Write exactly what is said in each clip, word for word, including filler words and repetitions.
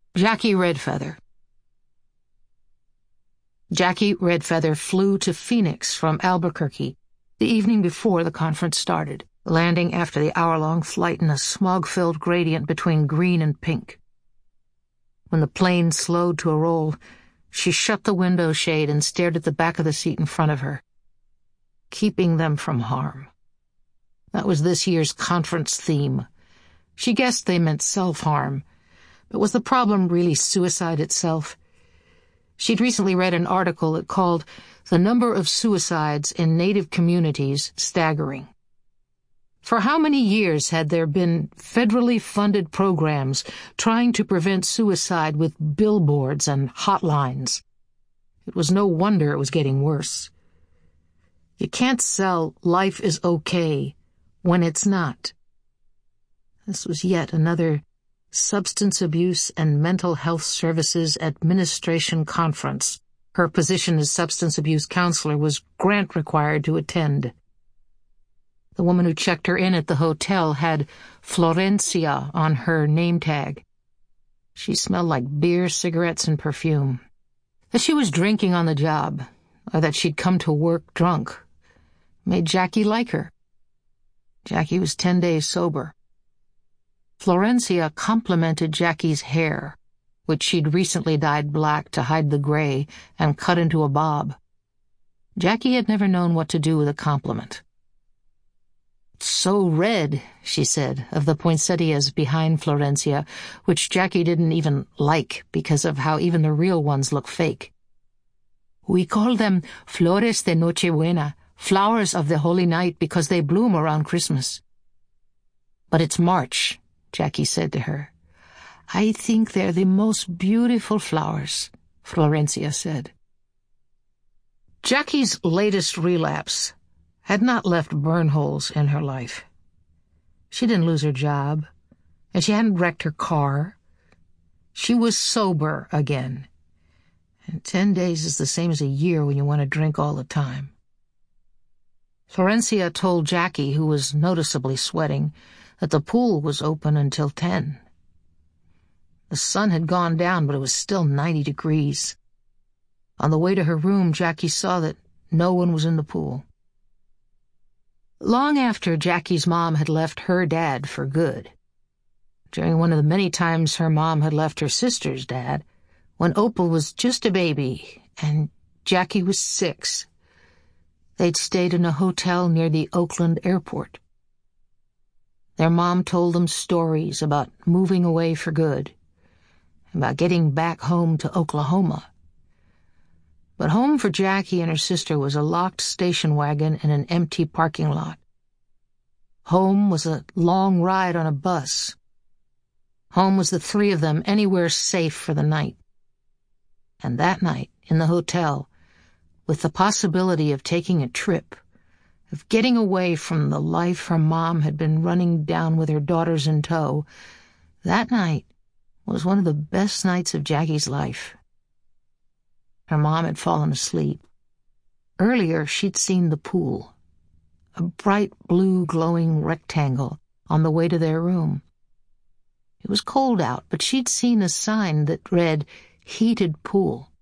Jackie Redfeather. Jackie Redfeather flew to Phoenix from Albuquerque the evening before the conference started, landing after the hour-long flight in a smog-filled gradient between green and pink. When the plane slowed to a roll, she shut the window shade and stared at the back of the seat in front of her. Keeping them from harm. That was this year's conference theme. She guessed they meant self-harm, but was the problem really suicide itself? She'd recently read an article that called the number of suicides in Native communities staggering. For how many years had there been federally funded programs trying to prevent suicide with billboards and hotlines? It was no wonder it was getting worse. You can't sell life is okay when it's not. This was yet another Substance Abuse and Mental Health Services Administration Conference. Her position as substance abuse counselor was grant required to attend. The woman who checked her in at the hotel had Florencia on her name tag. She smelled like beer, cigarettes, and perfume. That she was drinking on the job, or that she'd come to work drunk, made Jackie like her. Jackie was ten days sober. Florencia complimented Jackie's hair, which she'd recently dyed black to hide the gray and cut into a bob. Jackie had never known what to do with a compliment. "It's so red," she said, of the poinsettias behind Florencia, which Jackie didn't even like because of how even the real ones look fake. "We call them flores de Nochebuena, flowers of the Holy Night, because they bloom around Christmas." "But it's March," Jackie said to her. "I think they're the most beautiful flowers," Florencia said. Jackie's latest relapse had not left burn holes in her life. She didn't lose her job, and she hadn't wrecked her car. She was sober again, and ten days is the same as a year when you want to drink all the time. Florencia told Jackie, who was noticeably sweating, that the pool was open until ten. The sun had gone down, but it was still ninety degrees. On the way to her room, Jackie saw that no one was in the pool. Long after Jackie's mom had left her dad for good, during one of the many times her mom had left her sister's dad, when Opal was just a baby and Jackie was six, they'd stayed in a hotel near the Oakland airport. Their mom told them stories about moving away for good, about getting back home to Oklahoma. But home for Jackie and her sister was a locked station wagon in an empty parking lot. Home was a long ride on a bus. Home was the three of them anywhere safe for the night. And that night, in the hotel, with the possibility of taking a trip, of getting away from the life her mom had been running down with her daughters in tow, that night was one of the best nights of Jackie's life. Her mom had fallen asleep. Earlier, she'd seen the pool, a bright blue glowing rectangle on the way to their room. It was cold out, but she'd seen a sign that read, "Heated Pool."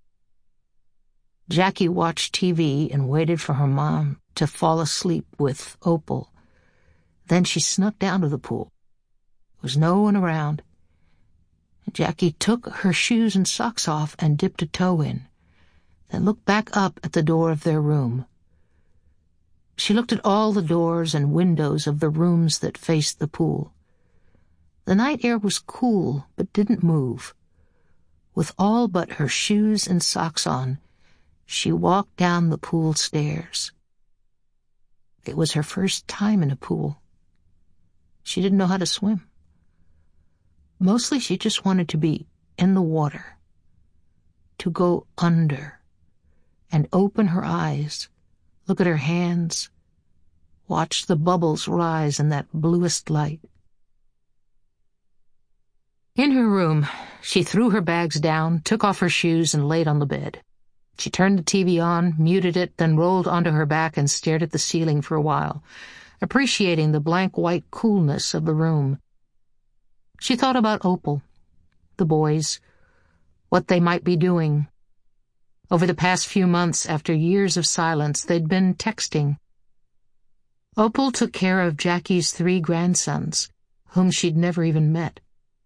Jackie watched T V and waited for her mom to fall asleep with Opal. Then she snuck down to the pool. There was no one around. Jackie took her shoes and socks off and dipped a toe in, then looked back up at the door of their room. She looked at all the doors and windows of the rooms that faced the pool. The night air was cool, but didn't move. With all but her shoes and socks on, she walked down the pool stairs. It was her first time in a pool. She didn't know how to swim. Mostly she just wanted to be in the water, to go under, and open her eyes, look at her hands, watch the bubbles rise in that bluest light. In her room, she threw her bags down, took off her shoes, and laid on the bed. She turned the T V on, muted it, then rolled onto her back and stared at the ceiling for a while, appreciating the blank white coolness of the room. She thought about Opal, the boys, what they might be doing. Over the past few months, after years of silence, they'd been texting. Opal took care of Jackie's three grandsons, whom she'd never even met.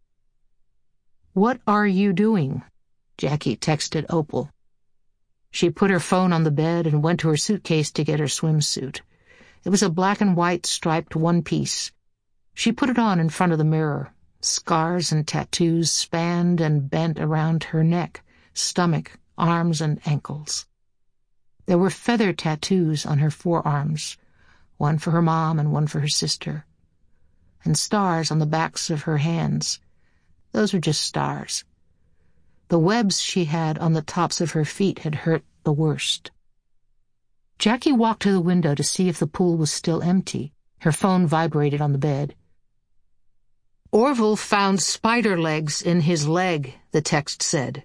"What are you doing?" Jackie texted Opal. She put her phone on the bed and went to her suitcase to get her swimsuit. It was a black and white striped one-piece. She put it on in front of the mirror. Scars and tattoos spanned and bent around her neck, stomach, arms, and ankles. There were feather tattoos on her forearms, one for her mom and one for her sister, and stars on the backs of her hands. Those were just stars. The webs she had on the tops of her feet had hurt the worst. Jackie walked to the window to see if the pool was still empty. Her phone vibrated on the bed. "Orville found spider legs in his leg," the text said.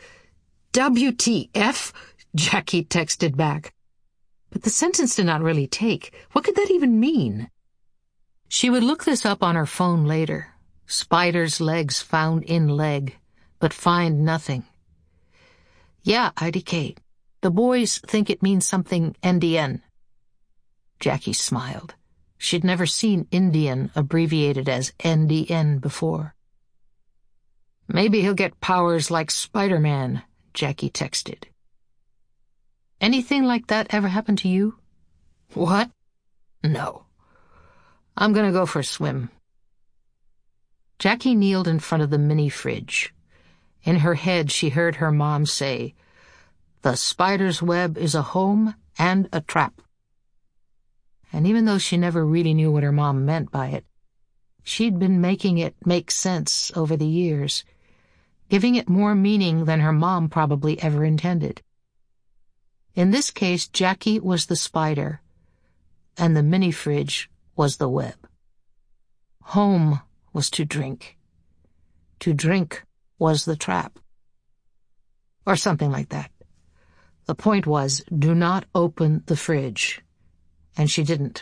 "W T F?" Jackie texted back. But the sentence did not really take. What could that even mean? She would look this up on her phone later. Spider's legs found in leg, but find nothing. "Yeah, I D K. The boys think it means something Indian." Jackie smiled. She'd never seen Indian abbreviated as N D N before. "Maybe he'll get powers like Spider-Man," Jackie texted. "Anything like that ever happened to you?" "What? No. I'm gonna go for a swim." Jackie kneeled in front of the mini fridge. In her head she heard her mom say, "The spider's web is a home and a trap." And even though she never really knew what her mom meant by it, she'd been making it make sense over the years, giving it more meaning than her mom probably ever intended. In this case, Jackie was the spider, and the mini-fridge was the web. Home was to drink. To drink was the trap. Or something like that. The point was, do not open the fridge. And she didn't.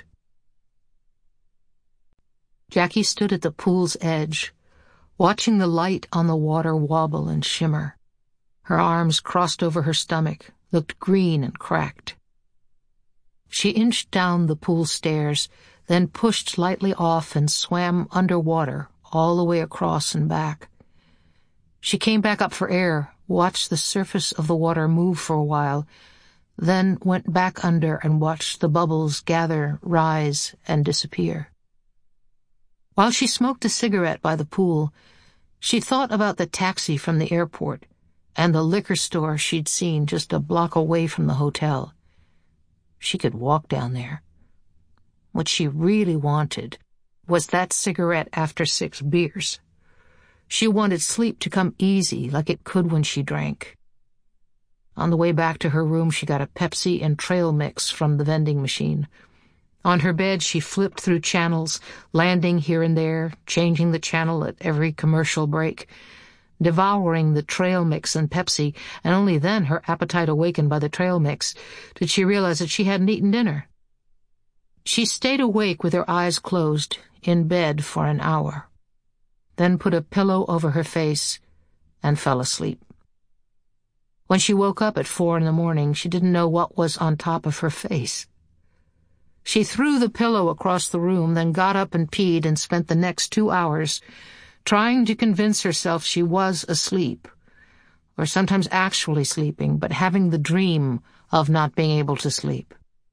Jackie stood at the pool's edge, watching the light on the water wobble and shimmer. Her arms crossed over her stomach, looked green and cracked. She inched down the pool stairs, then pushed lightly off and swam underwater all the way across and back. She came back up for air, watched the surface of the water move for a while, then went back under and watched the bubbles gather, rise, and disappear. While she smoked a cigarette by the pool, she thought about the taxi from the airport and the liquor store she'd seen just a block away from the hotel. She could walk down there. What she really wanted was that cigarette after six beers. She wanted sleep to come easy like it could when she drank. On the way back to her room, she got a Pepsi and trail mix from the vending machine. On her bed, she flipped through channels, landing here and there, changing the channel at every commercial break, devouring the trail mix and Pepsi, and only then, her appetite awakened by the trail mix, did she realize that she hadn't eaten dinner. She stayed awake with her eyes closed, in bed for an hour, then put a pillow over her face and fell asleep. When she woke up at four in the morning, she didn't know what was on top of her face. She threw the pillow across the room, then got up and peed and spent the next two hours trying to convince herself she was asleep, or sometimes actually sleeping, but having the dream of not being able to sleep.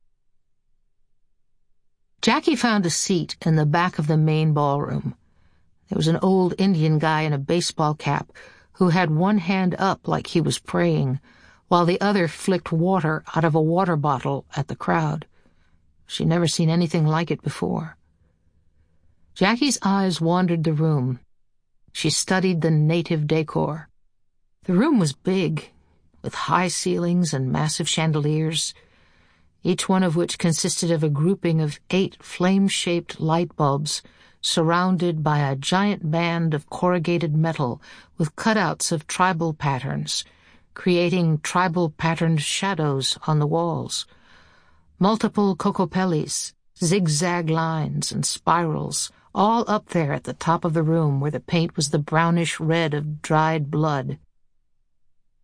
Jackie found a seat in the back of the main ballroom. There was an old Indian guy in a baseball cap who had one hand up like he was praying, while the other flicked water out of a water bottle at the crowd. She'd never seen anything like it before. Jackie's eyes wandered the room. She studied the native decor. The room was big, with high ceilings and massive chandeliers, each one of which consisted of a grouping of eight flame-shaped light bulbs surrounded by a giant band of corrugated metal with cutouts of tribal patterns, creating tribal-patterned shadows on the walls. Multiple cocopelis, zigzag lines, and spirals, all up there at the top of the room where the paint was the brownish red of dried blood.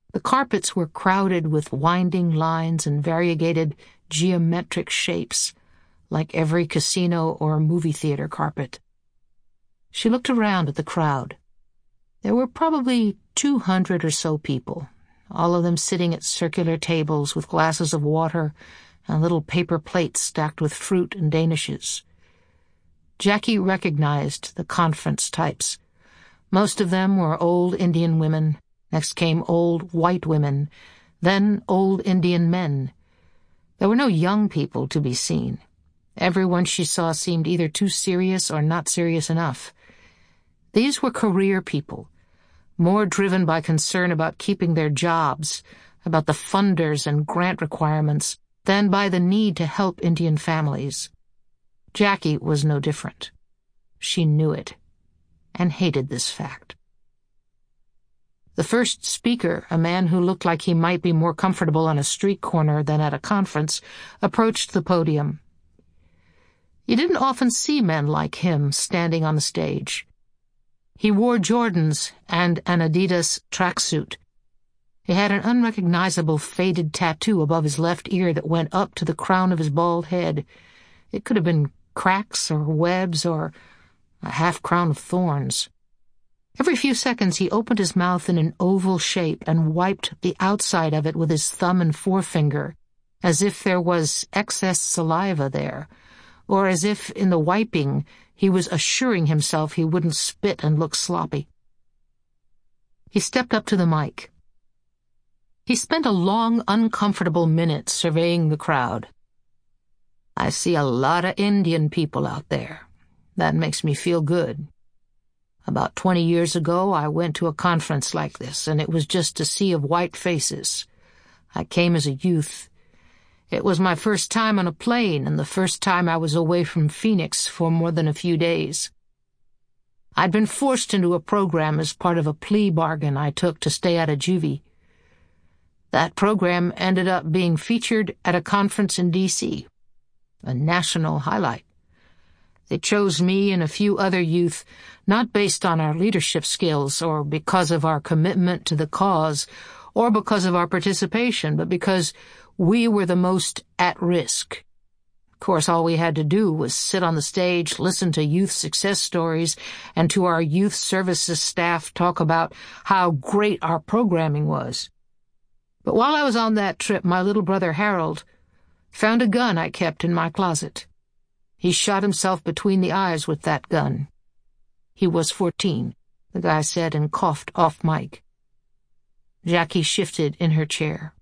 The carpets were crowded with winding lines and variegated geometric shapes, like every casino or movie theater carpet. She looked around at the crowd. There were probably two hundred or so people, all of them sitting at circular tables with glasses of water and little paper plates stacked with fruit and danishes. Jackie recognized the conference types. Most of them were old Indian women. Next came old white women, then old Indian men. There were no young people to be seen. Everyone she saw seemed either too serious or not serious enough. These were career people, more driven by concern about keeping their jobs, about the funders and grant requirements, than by the need to help Indian families. Jackie was no different. She knew it, and hated this fact. The first speaker, a man who looked like he might be more comfortable on a street corner than at a conference, approached the podium. You didn't often see men like him standing on the stage. He wore Jordans and an Adidas tracksuit. He had an unrecognizable faded tattoo above his left ear that went up to the crown of his bald head. It could have been cracks or webs or a half-crown of thorns. Every few seconds he opened his mouth in an oval shape and wiped the outside of it with his thumb and forefinger, as if there was excess saliva there, or as if, in the wiping, he was assuring himself he wouldn't spit and look sloppy. He stepped up to the mic. He spent a long, uncomfortable minute surveying the crowd. I see a lot of Indian people out there. That makes me feel good. About twenty years ago, I went to a conference like this, and it was just a sea of white faces. I came as a youth. It was my first time on a plane and the first time I was away from Phoenix for more than a few days. I'd been forced into a program as part of a plea bargain I took to stay out of juvie. That program ended up being featured at a conference in D C, a national highlight. They chose me and a few other youth, not based on our leadership skills or because of our commitment to the cause or because of our participation, but because we were the most at risk. Of course, all we had to do was sit on the stage, listen to youth success stories, and to our youth services staff talk about how great our programming was. But while I was on that trip, my little brother Harold found a gun I kept in my closet. He shot himself between the eyes with that gun. He was fourteen, the guy said and coughed off mic. Jackie shifted in her chair.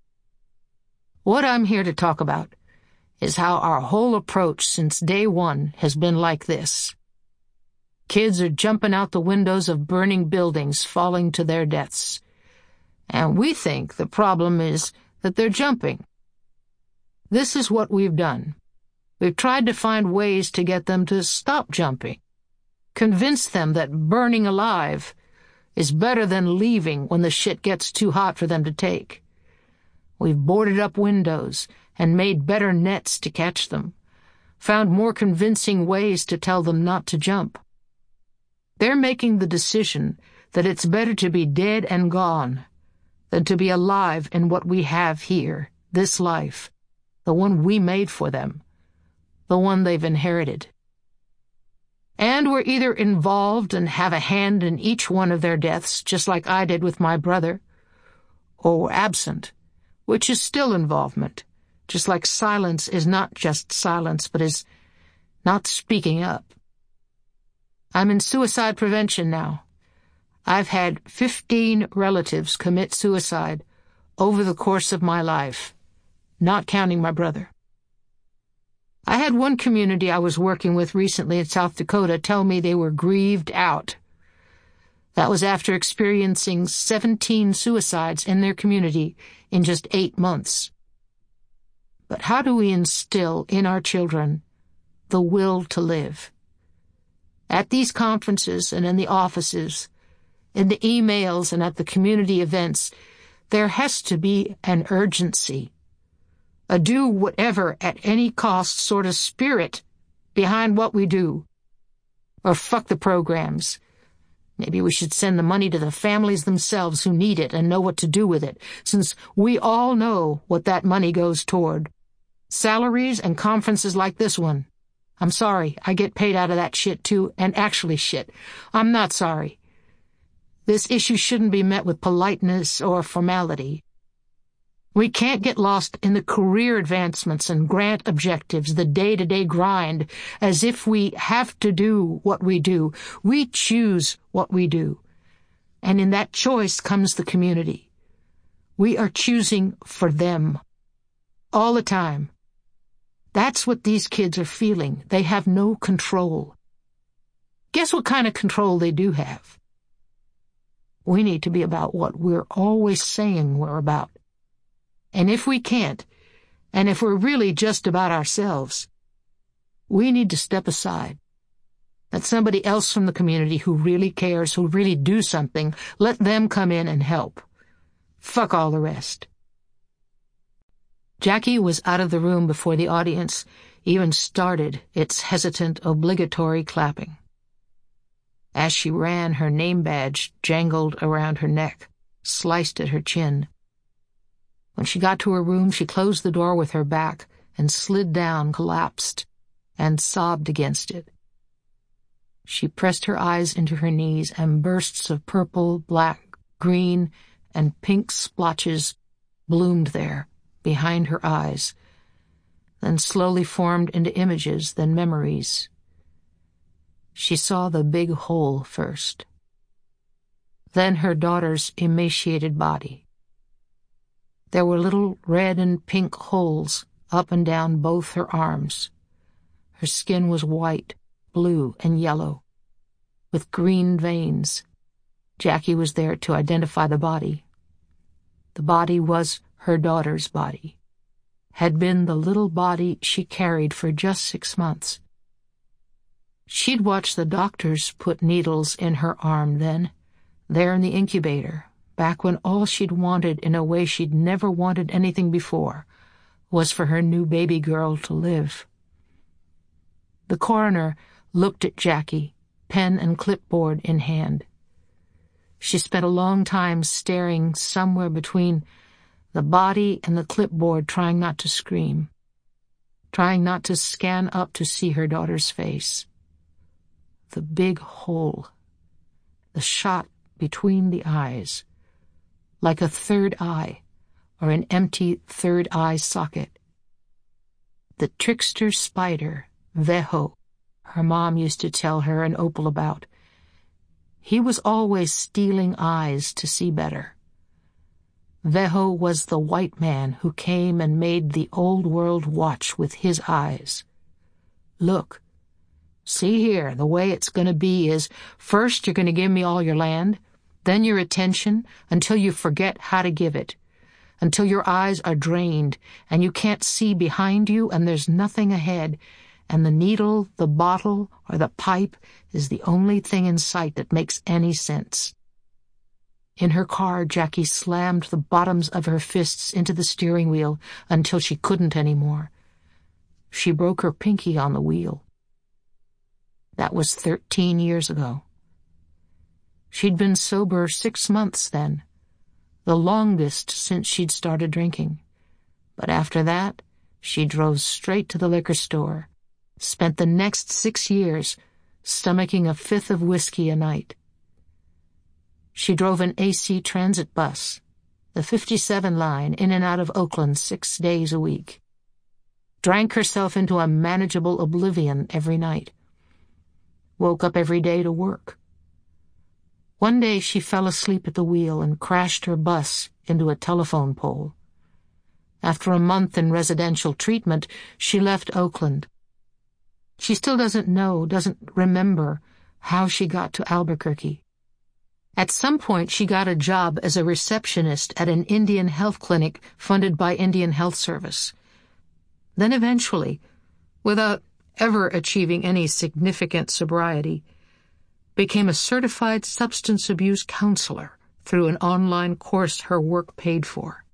What I'm here to talk about is how our whole approach since day one has been like this. Kids are jumping out the windows of burning buildings, falling to their deaths. And we think the problem is that they're jumping. This is what we've done. We've tried to find ways to get them to stop jumping, convince them that burning alive is better than leaving when the shit gets too hot for them to take. We've boarded up windows and made better nets to catch them, found more convincing ways to tell them not to jump. They're making the decision that it's better to be dead and gone than to be alive in what we have here, this life, the one we made for them, the one they've inherited. And we're either involved and have a hand in each one of their deaths, just like I did with my brother, or we're absent, which is still involvement, just like silence is not just silence, but is not speaking up. I'm in suicide prevention now. I've had fifteen relatives commit suicide over the course of my life, not counting my brother. I had one community I was working with recently in South Dakota tell me they were grieved out. That was after experiencing seventeen suicides in their community in just eight months. But how do we instill in our children the will to live? At these conferences and in the offices, in the emails and at the community events, there has to be an urgency, a do whatever at any cost sort of spirit behind what we do. Or fuck the programs. Maybe we should send the money to the families themselves who need it and know what to do with it, since we all know what that money goes toward. Salaries and conferences like this one. I'm sorry, I get paid out of that shit too, and actually shit. I'm not sorry. This issue shouldn't be met with politeness or formality. We can't get lost in the career advancements and grant objectives, the day-to-day grind, as if we have to do what we do. We choose what we do. And in that choice comes the community. We are choosing for them. All the time. That's what these kids are feeling. They have no control. Guess what kind of control they do have? We need to be about what we're always saying we're about. And if we can't, and if we're really just about ourselves, we need to step aside. Let somebody else from the community who really cares, who really do something, let them come in and help. Fuck all the rest. Jackie was out of the room before the audience even started its hesitant, obligatory clapping. As she ran, her name badge jangled around her neck, sliced at her chin. When she got to her room, she closed the door with her back and slid down, collapsed, and sobbed against it. She pressed her eyes into her knees, and bursts of purple, black, green, and pink splotches bloomed there, behind her eyes, then slowly formed into images, then memories. She saw the big hole first, then her daughter's emaciated body. There were little red and pink holes up and down both her arms. Her skin was white, blue, and yellow, with green veins. Jackie was there to identify the body. The body was her daughter's body, had been the little body she carried for just six months. She'd watched the doctors put needles in her arm then, there in the incubator, back when all she'd wanted in a way she'd never wanted anything before was for her new baby girl to live. The coroner looked at Jackie, pen and clipboard in hand. She spent a long time staring somewhere between the body and the clipboard, trying not to scream, trying not to scan up to see her daughter's face. The big hole, the shot between the eyes, like a third eye or an empty third eye socket. The trickster spider, Veho, her mom used to tell her and Opal about. He was always stealing eyes to see better. Veho was the white man who came and made the old world watch with his eyes. Look, see here, the way it's going to be is, first you're going to give me all your land, then your attention, until you forget how to give it, until your eyes are drained and you can't see behind you and there's nothing ahead, and the needle, the bottle, or the pipe is the only thing in sight that makes any sense. In her car, Jackie slammed the bottoms of her fists into the steering wheel until she couldn't anymore. She broke her pinky on the wheel. That was thirteen years ago. She'd been sober six months then, the longest since she'd started drinking. But after that, she drove straight to the liquor store, spent the next six years stomaching a fifth of whiskey a night. She drove an A C transit bus, the fifty-seven line, in and out of Oakland six days a week. Drank herself into a manageable oblivion every night. Woke up every day to work. One day she fell asleep at the wheel and crashed her bus into a telephone pole. After a month in residential treatment, she left Oakland. She still doesn't know, doesn't remember how she got to Albuquerque. At some point, she got a job as a receptionist at an Indian health clinic funded by Indian Health Service. Then eventually, without ever achieving any significant sobriety, became a certified substance abuse counselor through an online course her work paid for.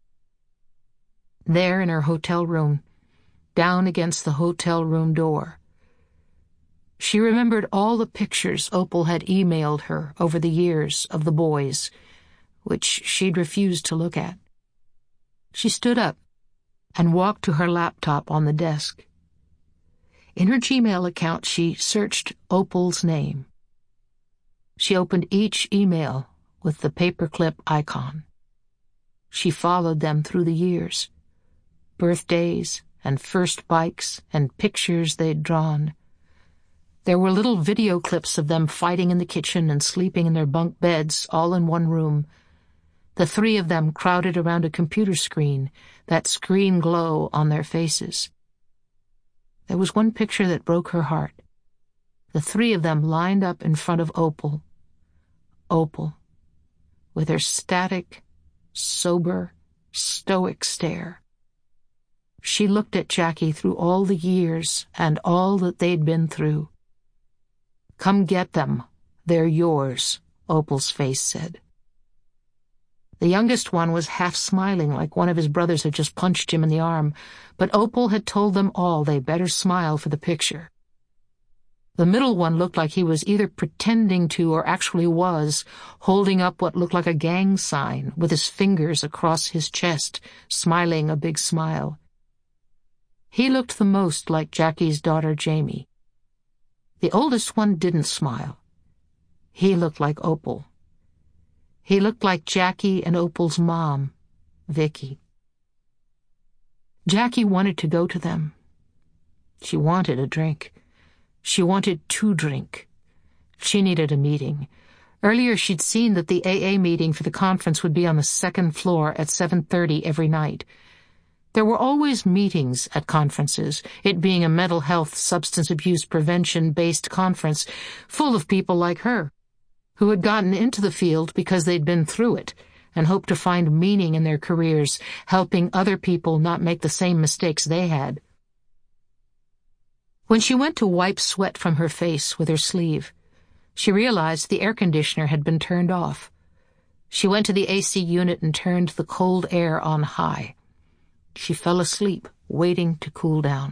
There in her hotel room, down against the hotel room door, She remembered all the pictures Opal had emailed her over the years of the boys, which she'd refused to look at. She stood up and walked to her laptop on the desk. In her Gmail account, she searched Opal's name. She opened each email with the paperclip icon. She followed them through the years, birthdays and first bikes and pictures they'd drawn. There were little video clips of them fighting in the kitchen and sleeping in their bunk beds, all in one room. The three of them crowded around a computer screen, that screen glow on their faces. There was one picture that broke her heart. The three of them lined up in front of Opal. Opal, with her static, sober, stoic stare. She looked at Jackie through all the years and all that they'd been through. "Come get them. They're yours," Opal's face said. The youngest one was half smiling like one of his brothers had just punched him in the arm, but Opal had told them all they better smile for the picture. The middle one looked like he was either pretending to or actually was, holding up what looked like a gang sign with his fingers across his chest, smiling a big smile. He looked the most like Jackie's daughter Jamie. The oldest one didn't smile. He looked like Opal. He looked like Jackie and Opal's mom, Vicky. Jackie wanted to go to them. She wanted a drink. She wanted to drink. She needed a meeting. Earlier she'd seen that the A A meeting for the conference would be on the second floor at seven thirty every night. There were always meetings at conferences, it being a mental health, substance abuse prevention-based conference full of people like her, who had gotten into the field because they'd been through it and hoped to find meaning in their careers, helping other people not make the same mistakes they had. When she went to wipe sweat from her face with her sleeve, she realized the air conditioner had been turned off. She went to the A C unit and turned the cold air on high. She fell asleep, waiting to cool down.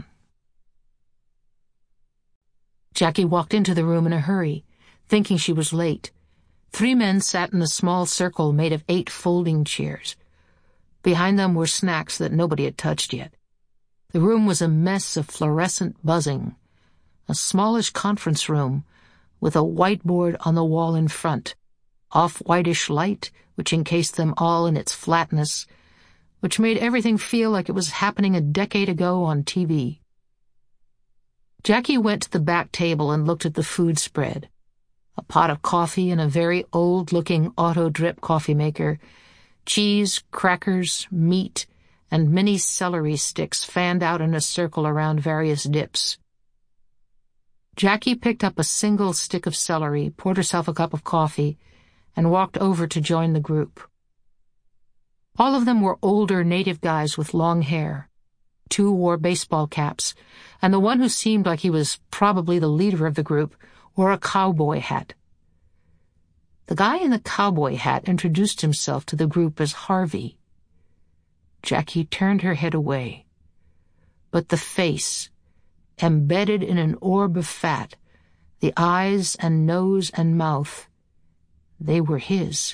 Jackie walked into the room in a hurry, thinking she was late. Three men sat in a small circle made of eight folding chairs. Behind them were snacks that nobody had touched yet. The room was a mess of fluorescent buzzing, a smallish conference room with a whiteboard on the wall in front, off-whitish light which encased them all in its flatness, which made everything feel like it was happening a decade ago on T V. Jackie went to the back table and looked at the food spread. A pot of coffee in a very old-looking auto-drip coffee maker, cheese, crackers, meat, and mini celery sticks fanned out in a circle around various dips. Jackie picked up a single stick of celery, poured herself a cup of coffee, and walked over to join the group. All of them were older native guys with long hair. Two wore baseball caps, and the one who seemed like he was probably the leader of the group wore a cowboy hat. The guy in the cowboy hat introduced himself to the group as Harvey. Jackie turned her head away, but the face, embedded in an orb of fat, the eyes and nose and mouth, they were his.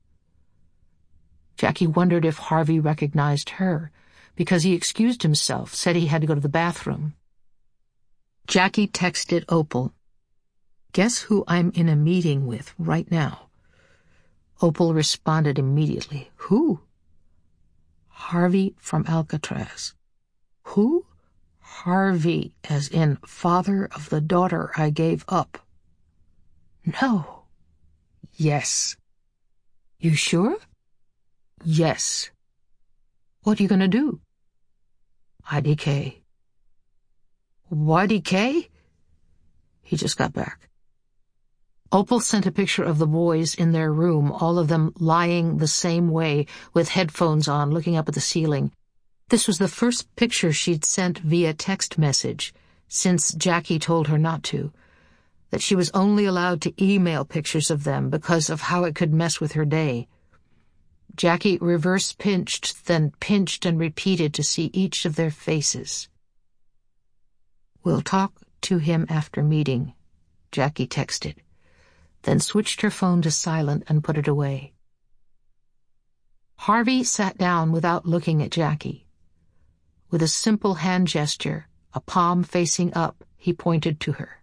Jackie wondered if Harvey recognized her, because he excused himself, said he had to go to the bathroom. Jackie texted Opal, "Guess who I'm in a meeting with right now?" Opal responded immediately, "Who?" "Harvey from Alcatraz." "Who?" "Harvey, as in father of the daughter I gave up." "No." "Yes." "You sure?" "Yes." "What are you going to do?" "I D K." "Y D K?" He just got back. Opal sent a picture of the boys in their room, all of them lying the same way, with headphones on, looking up at the ceiling. This was the first picture she'd sent via text message, since Jackie told her not to, that she was only allowed to email pictures of them because of how it could mess with her day. Jackie reverse-pinched, then pinched and repeated to see each of their faces. "We'll talk to him after meeting," Jackie texted, then switched her phone to silent and put it away. Harvey sat down without looking at Jackie. With a simple hand gesture, a palm facing up, he pointed to her.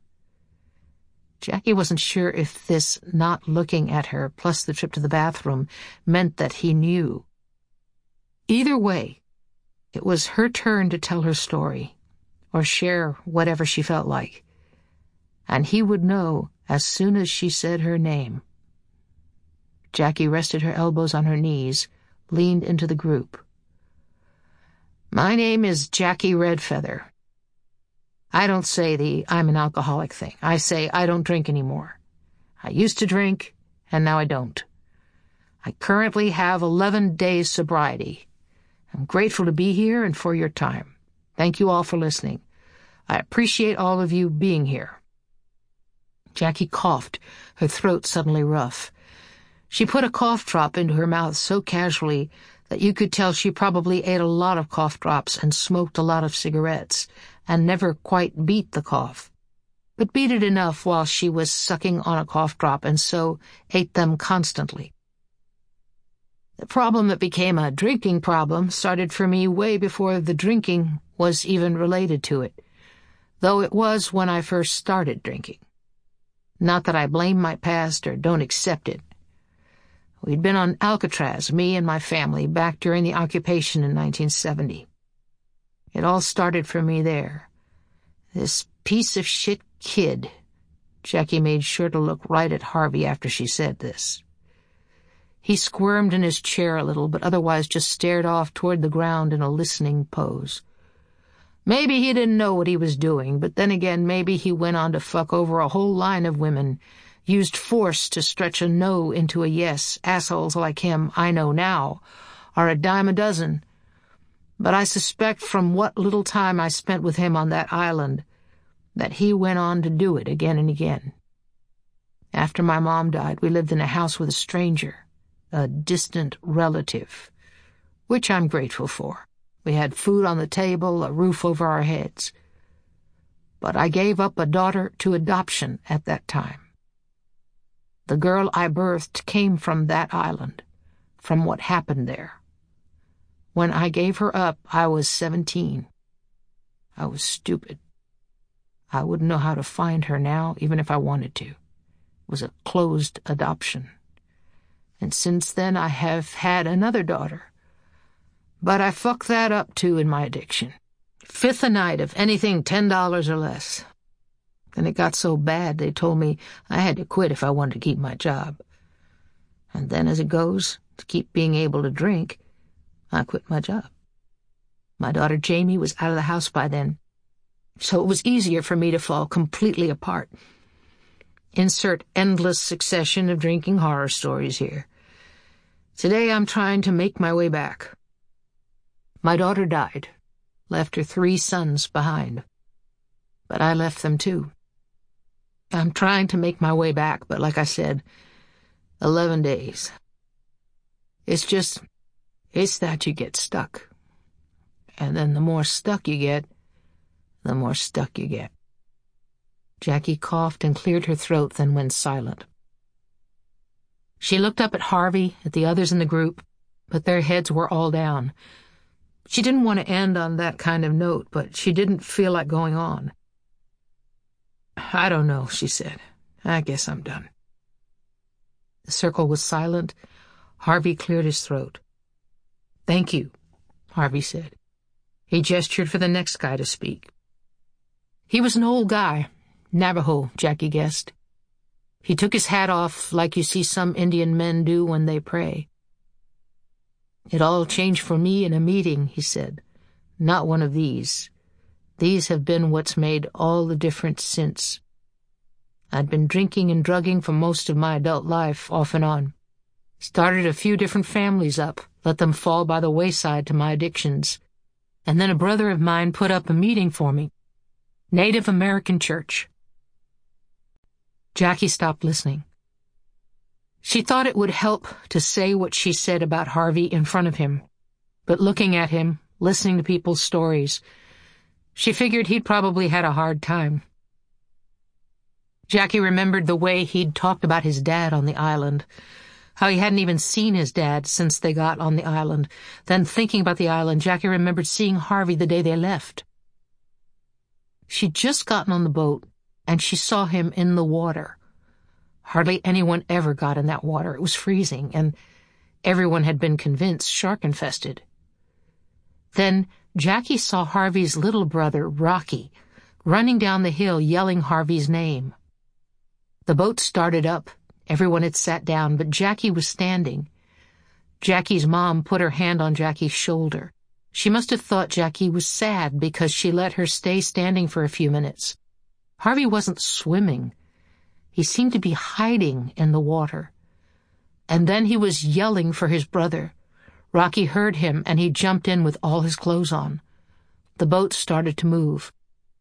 Jackie wasn't sure if this not looking at her, plus the trip to the bathroom, meant that he knew. Either way, it was her turn to tell her story, or share whatever she felt like. And he would know as soon as she said her name. Jackie rested her elbows on her knees, leaned into the group. My name is Jackie Redfeather. I don't say the I'm an alcoholic thing. I say I don't drink anymore. I used to drink, and now I don't. I currently have eleven days sobriety. I'm grateful to be here and for your time. Thank you all for listening. I appreciate all of you being here. Jackie coughed, her throat suddenly rough. She put a cough drop into her mouth so casually that you could tell she probably ate a lot of cough drops and smoked a lot of cigarettes, and never quite beat the cough, but beat it enough while she was sucking on a cough drop and so ate them constantly. The problem that became a drinking problem started for me way before the drinking was even related to it, though it was when I first started drinking. Not that I blame my past or don't accept it. We'd been on Alcatraz, me and my family, back during the occupation in nineteen seventy. It all started for me there. This piece of shit kid. Jackie made sure to look right at Harvey after she said this. He squirmed in his chair a little, but otherwise just stared off toward the ground in a listening pose. Maybe he didn't know what he was doing, but then again, maybe he went on to fuck over a whole line of women, used force to stretch a no into a yes. Assholes like him, I know now, are a dime a dozen. But I suspect from what little time I spent with him on that island that he went on to do it again and again. After my mom died, we lived in a house with a stranger, a distant relative, which I'm grateful for. We had food on the table, a roof over our heads. But I gave up a daughter to adoption at that time. The girl I birthed came from that island, from what happened there. When I gave her up, I was seventeen. I was stupid. I wouldn't know how to find her now, even if I wanted to. It was a closed adoption. And since then I have had another daughter. But I fucked that up, too, in my addiction. Fifth a night of anything ten dollars or less. Then it got so bad they told me I had to quit if I wanted to keep my job. And then, as it goes, to keep being able to drink, I quit my job. My daughter Jamie was out of the house by then, so it was easier for me to fall completely apart. Insert endless succession of drinking horror stories here. Today I'm trying to make my way back. My daughter died, left her three sons behind. But I left them too. I'm trying to make my way back, but like I said, eleven days. It's just, it's that you get stuck. And then the more stuck you get, the more stuck you get. Jackie coughed and cleared her throat, then went silent. She looked up at Harvey, at the others in the group, but their heads were all down. She didn't want to end on that kind of note, but she didn't feel like going on. I don't know, she said. I guess I'm done. The circle was silent. Harvey cleared his throat. Thank you, Harvey said. He gestured for the next guy to speak. He was an old guy, Navajo, Jackie guessed. He took his hat off like you see some Indian men do when they pray. It all changed for me in a meeting, he said. Not one of these. These have been what's made all the difference since. I'd been drinking and drugging for most of my adult life, off and on. Started a few different families up, let them fall by the wayside to my addictions. And then a brother of mine put up a meeting for me. Native American Church. Jackie stopped listening. She thought it would help to say what she said about Harvey in front of him, but looking at him, listening to people's stories, she figured he'd probably had a hard time. Jackie remembered the way he'd talked about his dad on the island, how he hadn't even seen his dad since they got on the island. Then, thinking about the island, Jackie remembered seeing Harvey the day they left. She'd just gotten on the boat, and she saw him in the water. Hardly anyone ever got in that water. It was freezing, and everyone had been convinced shark-infested. Then Jackie saw Harvey's little brother, Rocky, running down the hill yelling Harvey's name. The boat started up. Everyone had sat down, but Jackie was standing. Jackie's mom put her hand on Jackie's shoulder. She must have thought Jackie was sad because she let her stay standing for a few minutes. Harvey wasn't swimming. He seemed to be hiding in the water. And then he was yelling for his brother. Rocky heard him, and he jumped in with all his clothes on. The boat started to move.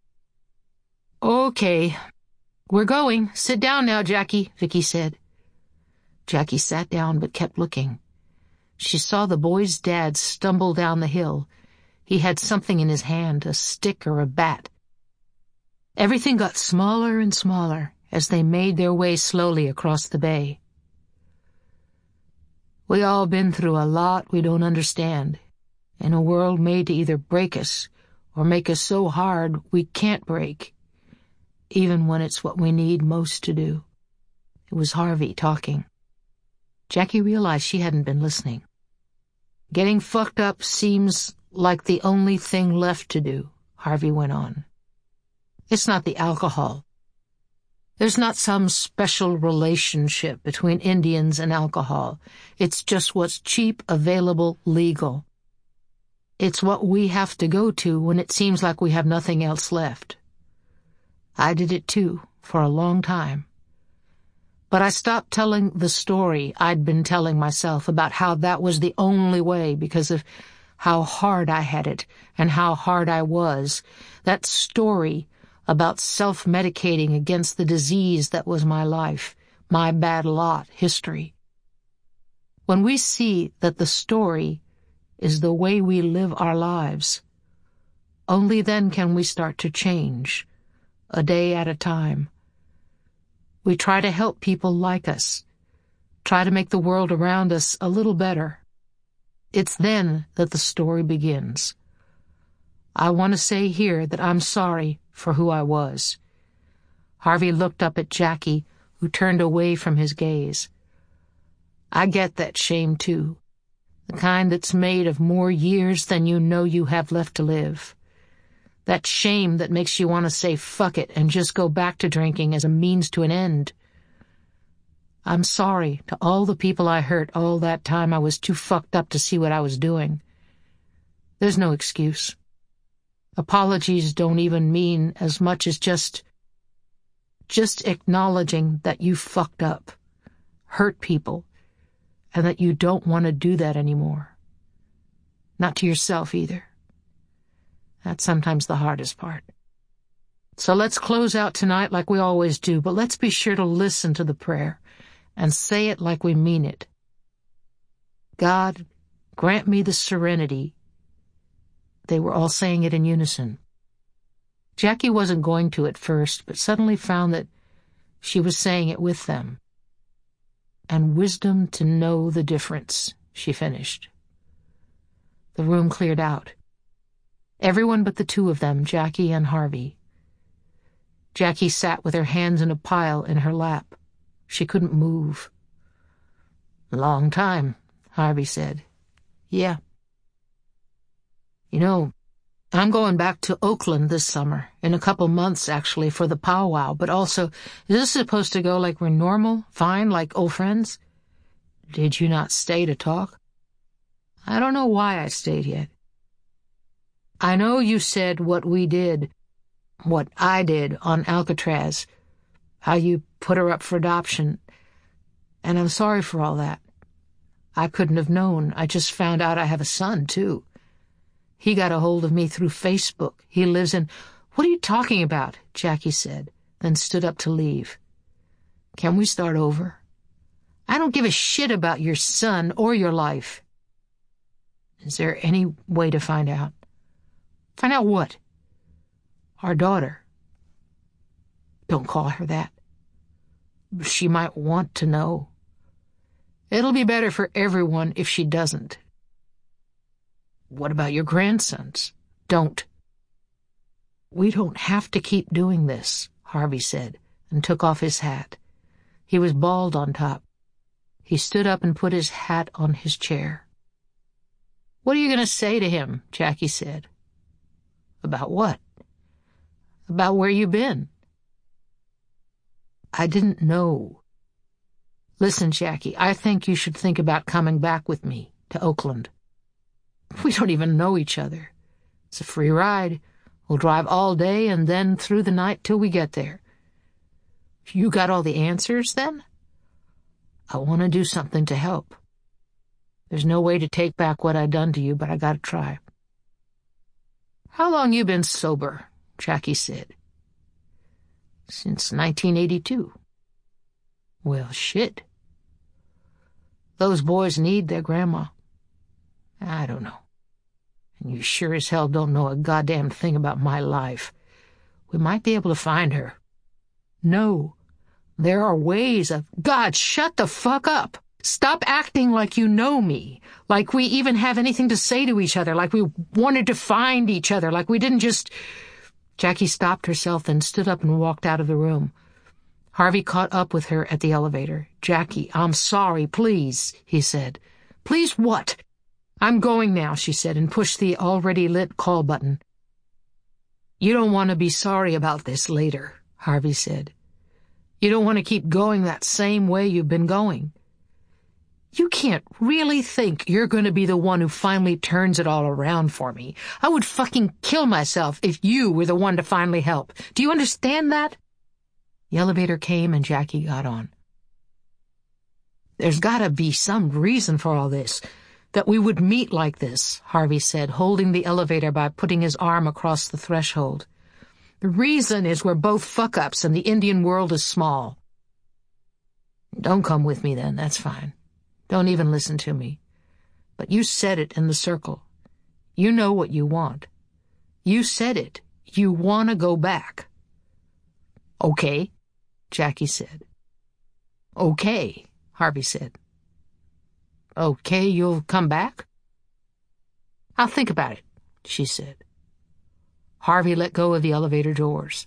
"Okay, we're going. Sit down now, Jackie," Vicky said. Jackie sat down but kept looking. She saw the boy's dad stumble down the hill. He had something in his hand, a stick or a bat. Everything got smaller and smaller as they made their way slowly across the bay. "We all been through a lot we don't understand, in a world made to either break us or make us so hard we can't break, even when it's what we need most to do." It was Harvey talking. Jackie realized she hadn't been listening. "Getting fucked up seems like the only thing left to do," Harvey went on. "It's not the alcohol. There's not some special relationship between Indians and alcohol. It's just what's cheap, available, legal. It's what we have to go to when it seems like we have nothing else left. I did it too, for a long time. But I stopped telling the story I'd been telling myself about how that was the only way because of how hard I had it and how hard I was. That story about self-medicating against the disease that was my life, my bad lot, history. When we see that the story is the way we live our lives, only then can we start to change, a day at a time. We try to help people like us, try to make the world around us a little better. It's then that the story begins. I want to say here that I'm sorry for who I was." Harvey looked up at Jackie, who turned away from his gaze. "I get that shame, too, the kind that's made of more years than you know you have left to live. That shame that makes you want to say fuck it and just go back to drinking as a means to an end. I'm sorry to all the people I hurt all that time I was too fucked up to see what I was doing. There's no excuse. Apologies don't even mean as much as just, just acknowledging that you fucked up, hurt people, and that you don't want to do that anymore. Not to yourself either. That's sometimes the hardest part. So let's close out tonight like we always do, but let's be sure to listen to the prayer and say it like we mean it. God, grant me the serenity." They were all saying it in unison. Jackie wasn't going to at first, but suddenly found that she was saying it with them. "And wisdom to know the difference," she finished. The room cleared out. Everyone but the two of them, Jackie and Harvey. Jackie sat with her hands in a pile in her lap. She couldn't move. "Long time," Harvey said. "Yeah. You know, I'm going back to Oakland this summer, in a couple months, actually, for the powwow, but also, is this supposed to go like we're normal, fine, like old friends?" "Did you not stay to talk?" "I don't know why I stayed yet. I know you said what we did, what I did on Alcatraz, how you put her up for adoption, and I'm sorry for all that. I couldn't have known. I just found out I have a son, too. He got a hold of me through Facebook. He lives in—" "What are you talking about?" Jackie said, then stood up to leave. "Can we start over? I don't give a shit about your son or your life." "Is there any way to find out?" "Find out what?" "Our daughter." "Don't call her that." She might want to know. It'll be better for everyone if she doesn't. What about your grandsons? Don't. We don't have to keep doing this, Harvey said, and took off his hat. He was bald on top. He stood up and put his hat on his chair. What are you going to say to him? Jackie said. About what? About where you been. I didn't know. Listen, Jackie, I think you should think about coming back with me to Oakland. We don't even know each other. It's a free ride. We'll drive all day and then through the night till we get there. You got all the answers, then? I want to do something to help. There's no way to take back what I done to you, but I gotta try. How long you been sober? Jackie said. Since nineteen eighty-two. Well, shit. Those boys need their grandma. I don't know. And you sure as hell don't know a goddamn thing about my life. We might be able to find her. No. There are ways of... God, shut the fuck up! Stop acting like you know me, like we even have anything to say to each other, like we wanted to find each other, like we didn't just... Jackie stopped herself, then stood up and walked out of the room. Harvey caught up with her at the elevator. Jackie, I'm sorry, please, he said. Please what? I'm going now, she said, and pushed the already lit call button. You don't want to be sorry about this later, Harvey said. You don't want to keep going that same way you've been going. You can't really think you're going to be the one who finally turns it all around for me. I would fucking kill myself if you were the one to finally help. Do you understand that? The elevator came and Jackie got on. There's gotta be some reason for all this, that we would meet like this, Harvey said, holding the elevator by putting his arm across the threshold. The reason is we're both fuck-ups and the Indian world is small. Don't come with me then, that's fine. Don't even listen to me. But you said it in the circle. You know what you want. You said it. You want to go back. Okay, Jackie said. Okay, Harvey said. Okay, you'll come back? I'll think about it, she said. Harvey let go of the elevator doors.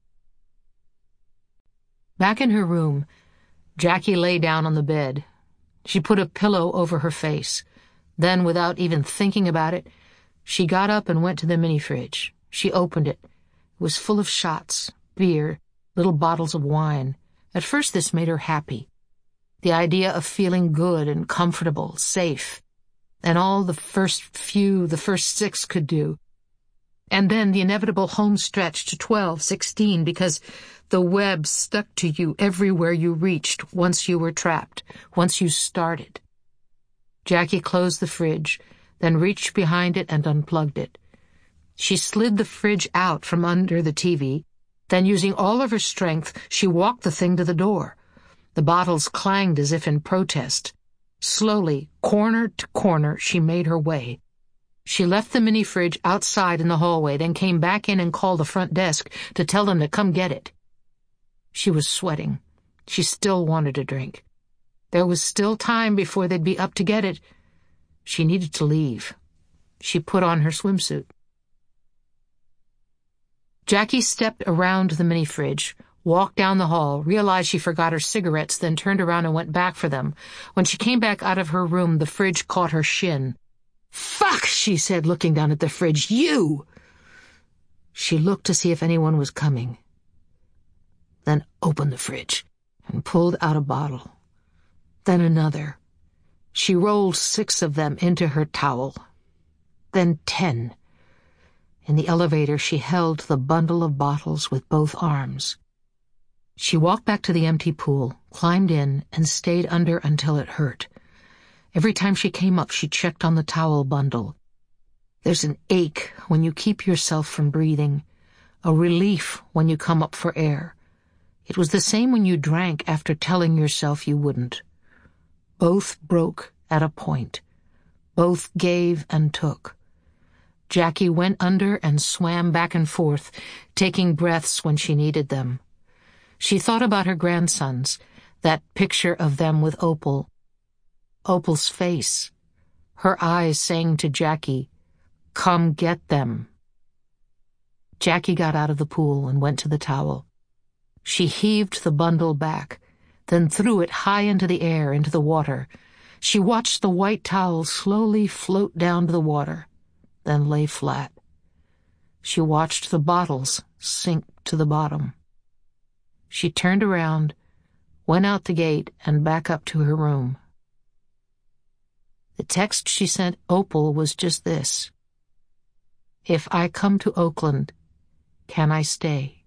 Back in her room, Jackie lay down on the bed. She put a pillow over her face. Then, without even thinking about it, she got up and went to the mini-fridge. She opened it. It was full of shots, beer, little bottles of wine. At first this made her happy. The idea of feeling good and comfortable, safe, and all the first few, the first six could do. And then the inevitable home stretch to twelve, sixteen, because the web stuck to you everywhere you reached once you were trapped, once you started. Jackie closed the fridge, then reached behind it and unplugged it. She slid the fridge out from under the T V, then using all of her strength, she walked the thing to the door. The bottles clanged as if in protest. Slowly, corner to corner, she made her way. She left the mini-fridge outside in the hallway, then came back in and called the front desk to tell them to come get it. She was sweating. She still wanted a drink. There was still time before they'd be up to get it. She needed to leave. She put on her swimsuit. Jackie stepped around the mini-fridge, walked down the hall, realized she forgot her cigarettes, then turned around and went back for them. When she came back out of her room, the fridge caught her shin. "Fuck!" she said, looking down at the fridge. "You!" She looked to see if anyone was coming, then opened the fridge and pulled out a bottle. Then another. She rolled six of them into her towel. Then ten. In the elevator, she held the bundle of bottles with both arms. She walked back to the empty pool, climbed in, and stayed under until it hurt. Every time she came up, she checked on the towel bundle. There's an ache when you keep yourself from breathing, a relief when you come up for air. It was the same when you drank after telling yourself you wouldn't. Both broke at a point. Both gave and took. Jackie went under and swam back and forth, taking breaths when she needed them. She thought about her grandsons, that picture of them with Opal. Opal's face, her eyes saying to Jackie, "Come get them." Jackie got out of the pool and went to the towel. She heaved the bundle back, then threw it high into the air, into the water. She watched the white towel slowly float down to the water, then lay flat. She watched the bottles sink to the bottom. She turned around, went out the gate, and back up to her room. The text she sent Opal was just this: "If I come to Oakland, can I stay?"